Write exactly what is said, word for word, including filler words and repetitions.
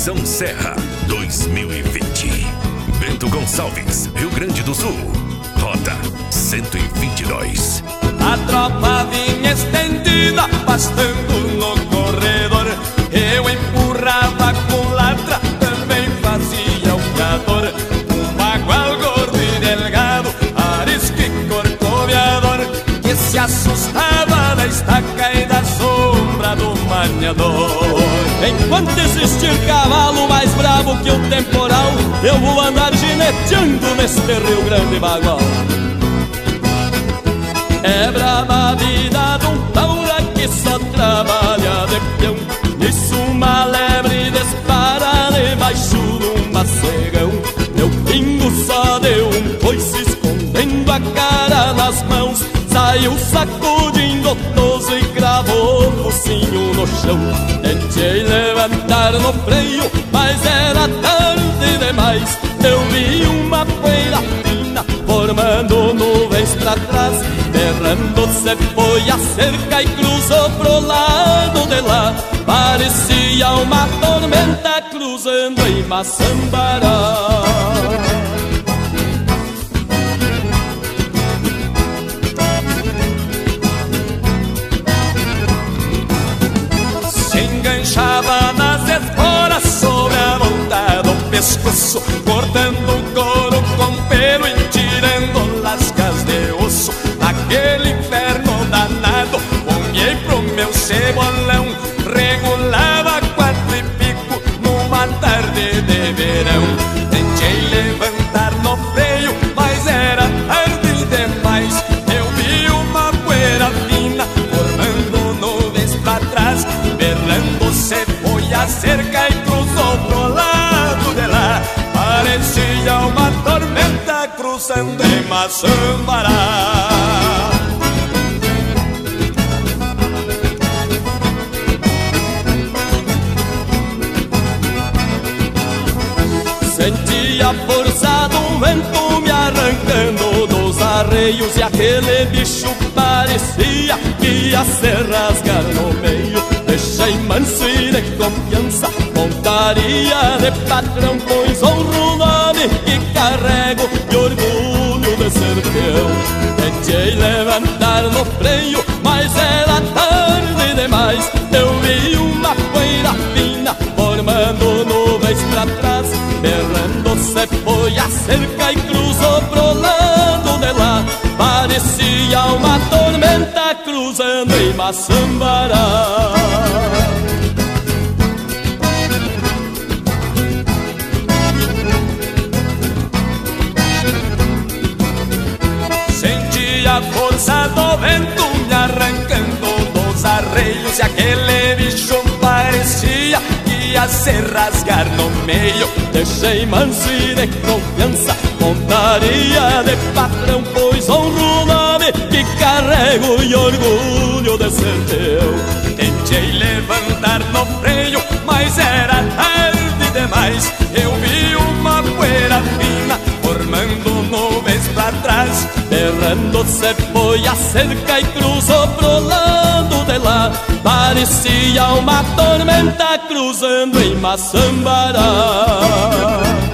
Conexão Serra dois mil e vinte. Bento Gonçalves, Rio Grande do Sul. Rota cento e vinte e dois. A tropa vinha estendida, pastando no corredor. Eu empurrava com latra, também fazia o cador. Um bagual gordo e delgado, arisco e corcoveador, que se assustava da estaca e da sombra do maniador. Enquanto existir cavalo mais bravo que o temporal, eu vou andar gineteando neste Rio Grande bagual. É brava a vida de um taura que só trabalha de peão. Nisso uma lebre dispara debaixo de um macegão. Meu pingo só deu um coice escondendo a cara nas mãos. Saiu sacudindo o toso e cravou o focinho no chão. Tentei levantar no freio, mas era tarde demais. Eu vi uma poeira fina formando nuvens pra trás. Derrando-se foi a cerca e cruzou pro lado de lá. Parecia uma tormenta cruzando em Maçambará. Enganchava nas esporas sobre a ponta do pescoço, cortando o couro com pelo e tirando lascas de osso. Naquele inferno danado, ponhei pro meu cebolão, regulava quatro e pico numa tarde de verão. Tentei levantar no freio, mas era tarde demais. Eu vi uma poeira fina formando nuvens pra trás. Berrando-se foi a cerca e cruzou pro lado de lá. Parecia uma tormenta cruzando em Maçambará. Senti a força do vento me arrancando dos arreios, e aquele bicho parecia que ia se rasgar no meio. Deixei manso e de confiança, pontaria de patrão, pois honro o nome que carrego e orgulho de ser peão. Tentei levantar no freio, mas era tarde demais. Eu vi uma poeira fina formando nuvens pra trás. Berrando-se foi a cerca e cruzou pro lado de lá. Parecia uma tormenta cruzando em Maçambará. Senti a força do vento me arrancando dos arreios, e aquele bicho parecia que ia se rasgar no meio. Deixei manso e de confiança, pontaria de patrão, pois honro o nome que carrego e orgulho de ser teu. Tentei levantar no freio, mas era tarde demais. Eu vi uma poeira fina formando nuvens pra trás. Berrando-se foi a cerca e cruzou pro lado de lá. Parecia uma tormenta cruzando em Maçambará.